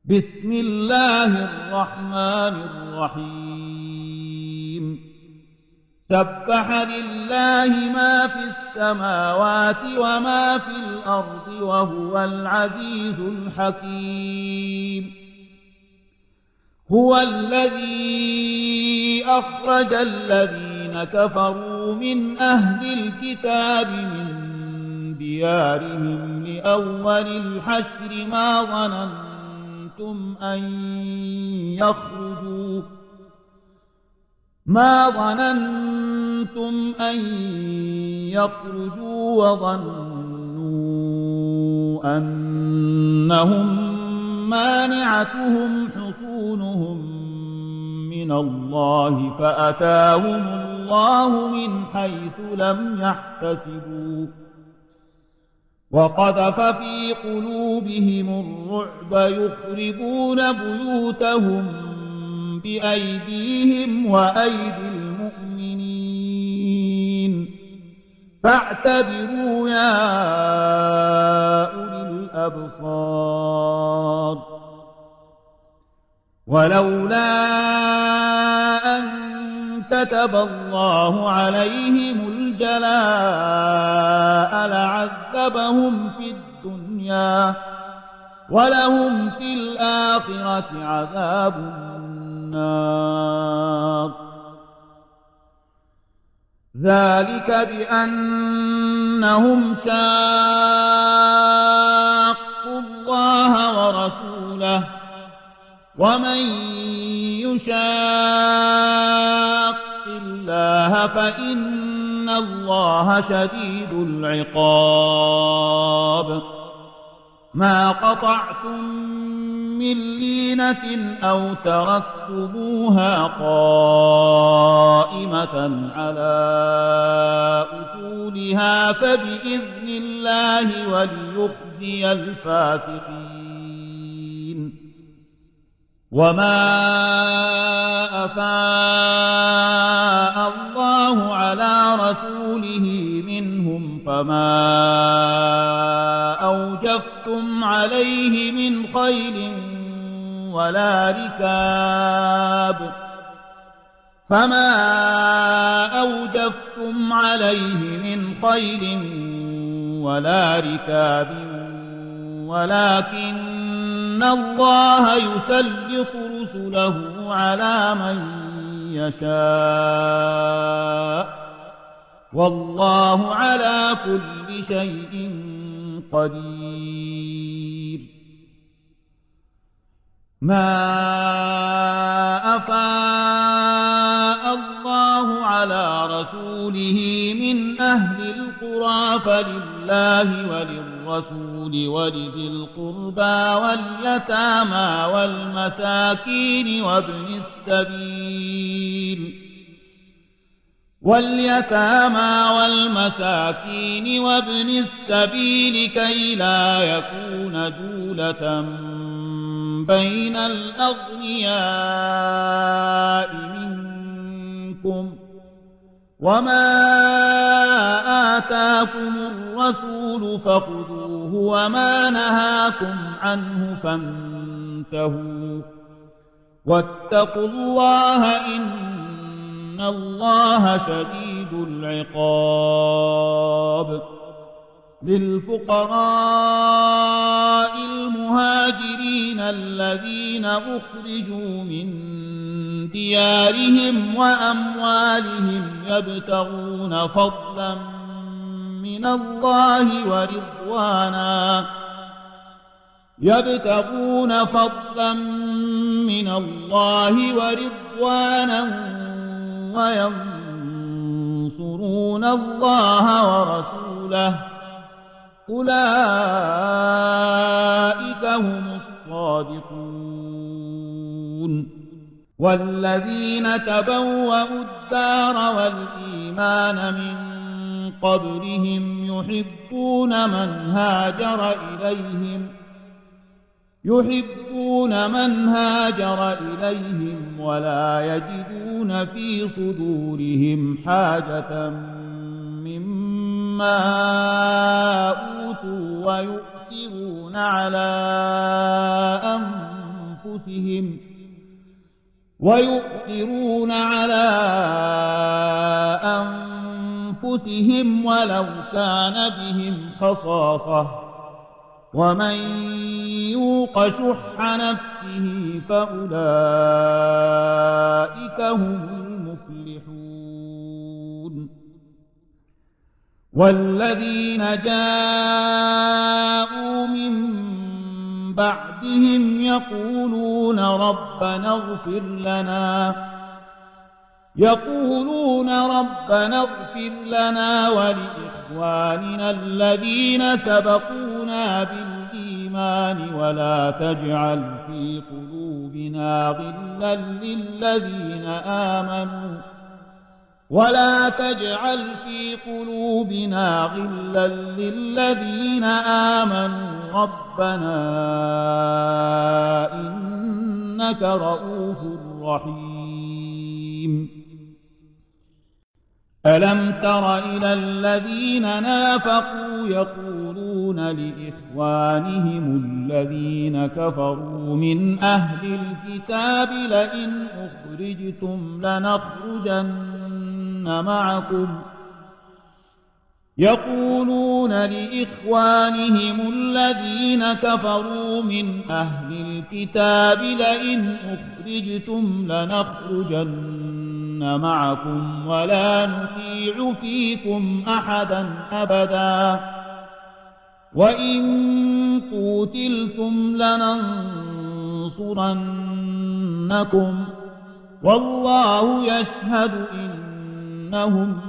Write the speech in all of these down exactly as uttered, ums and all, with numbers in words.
بسم الله الرحمن الرحيم سبح لله ما في السماوات وما في الأرض وهو العزيز الحكيم هو الذي أخرج الذين كفروا من أهل الكتاب من ديارهم لأول الحشر ما ظننتم أن يخرجوا ما ظننتم أن يخرجوا وظنوا أنهم مانعتهم حصونهم من الله فأتاهم الله من حيث لم يحتسبوا وقذف في قلوبهم الرعب يخربون بيوتهم بأيديهم وأيدي المؤمنين فاعتبروا يا أولي الأبصار ولولا أن كتب الله عليهم الجلاء لعذبهم في الدنيا ولهم في الآخرة عذاب النار ذلك بأنهم شاقوا الله ورسوله ومن يشاق الله فإن الله شديد العقاب ما قطعتم من لينة أو تركتموها قائمة على أصولها فبإذن الله وليخزي الفاسقين وما أفاء الله على رسوله منهم فما أوجفتم عليه من خيل ولا ركاب فما أوجفتم عليه من خيل ولا ركاب ولكن الله يسلط رسله على من يشاء والله على كل شيء قدير ما أفاء الله على رسوله من أهل القرى فلله وللرسول ولذي القربى واليتامى والمساكين وابن السبيل واليتامى والمساكين وابن السبيل كي لا يكون دولة بين الأغنياء منكم وما آتاكم الرسول فخذوه وما نهاكم عنه فانتهوا واتقوا الله إن الله شديد العقاب للفقراء المهاجرين الذين أخرجوا من ديارهم وأموالهم يبتغون فضلا من الله ورضوانا يبتغون فضلا من الله ورضوانا وينصرون الله ورسوله أولئك هم الصادقون والذين تبوأوا الدار والإيمان من قبلهم يحبون من هاجر إليهم يحبون من هاجر إليهم ولا يجدون في صدورهم حاجة مما أوتوا ويؤثرون على أنفسهم ويؤثرون على أنفسهم ولو كان بهم خصاصة ومن يوق شح نفسه فأولئك هم المفلحون والذين جاءوا من بعدهم يقولون ربنا اغفر لنا يقولون ربنا اغفر لنا ولإخواننا الذين سبقونا بالإيمان ولا تجعل في قلوبنا غلا للذين آمنوا ولا تجعل في قلوبنا غلا للذين آمنوا ربنا إنك رؤوف رحيم ألم تر إلى الذين نافقوا يقولون لإخوانهم الذين كفروا من أهل الكتاب لئن أخرجتم لنخرجن معكم يقولون لإخوانهم الذين كفروا من أهل الكتاب لئن أخرجتم لنخرجن معكم ولا نطيع فيكم أحدا أبدا وإن قوتلتم لننصرنكم والله يشهد إنهم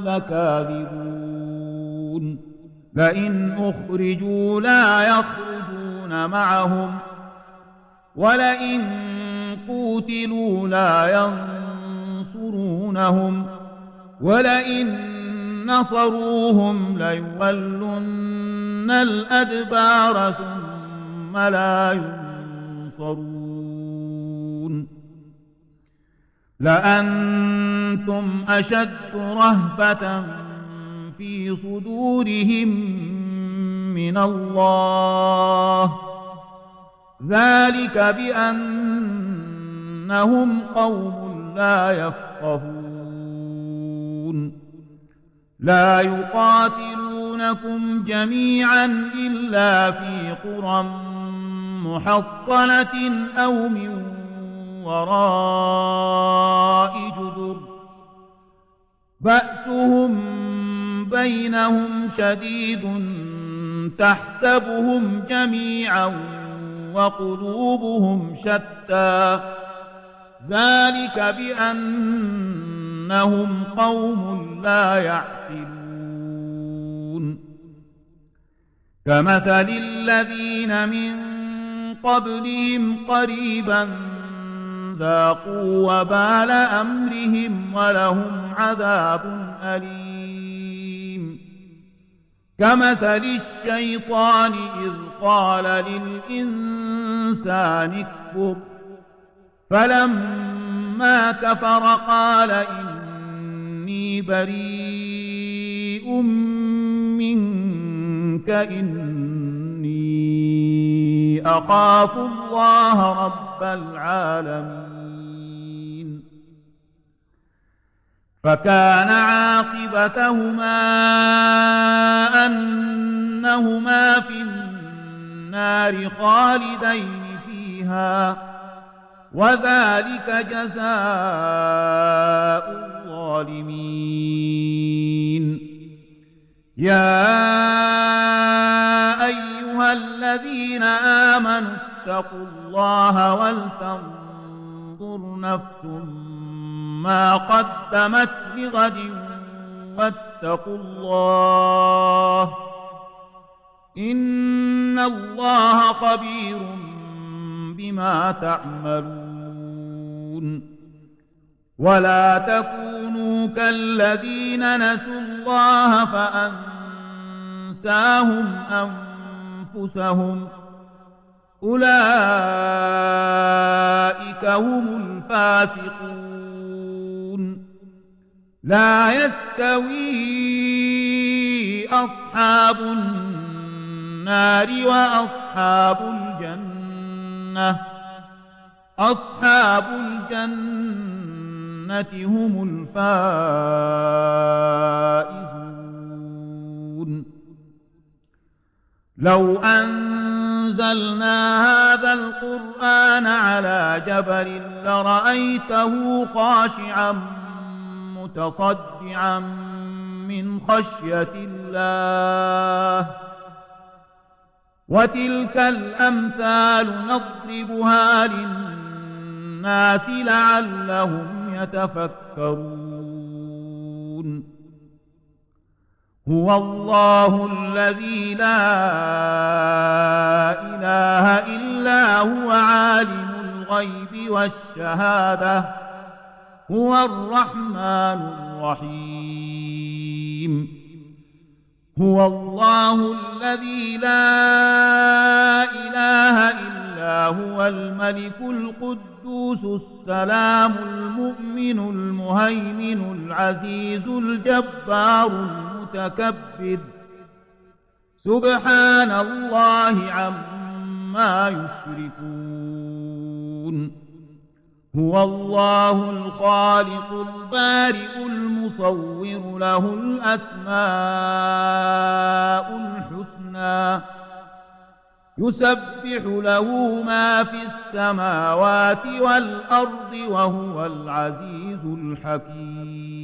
لكاذبون لئن أخرجوا لا يخرجون معهم ولئن قوتلوا لا ينصرونهم ولئن نصروهم ليولن الأدبار ثم لا ينصرون لأنتم أشد رهبة في صدورهم من الله ذلك بأنهم قوم لا يفقهون لا يقاتلونكم جميعا إلا في قرى محصنة أو من وراء جدر بأسهم بينهم شديد تحسبهم جميعا وقلوبهم شتى ذلك بأنهم قوم لا يعقلون كمثل الذين من قبلهم قريبا ذاقوا وبال أمرهم ولهم عذاب أليم كمثل الشيطان إذ قال للإنسان اكفر فلما كفر قال إني بريء منك إني أخاف الله رب العالمين فكان عاقبتهما أنهما في النار خالدين فيها وذلك جزاء الظالمين يا أيها الذين آمنوا اتقوا الله ولتنظر نفس ما قدمت لغد واتقوا الله إن الله خبير بما تعملون ولا تكونوا كالذين نسوا الله فأنساهم أنفسهم أولئك هم الفاسقون لا يستوي أصحاب النار وأصحاب الجنة أصحاب الجنة هم الفائزون لو أنزلنا هذا القرآن على جبل لرأيته خاشعا متصدعا من خشية الله وتلك الأمثال نضربها للناس لعلهم يتفكرون هو الله الذي لا إله إلا هو عالم الغيب والشهادة هو الرحمن الرحيم هو الله الذي لا إله إلا هو الملك القدوس السلام المؤمن المهيمن العزيز الجبار المتكبر سبحان الله عما يشركون هو الله الخالق البارئ المصور له الأسماء الحسنى يسبح له ما في السماوات والأرض وهو العزيز الحكيم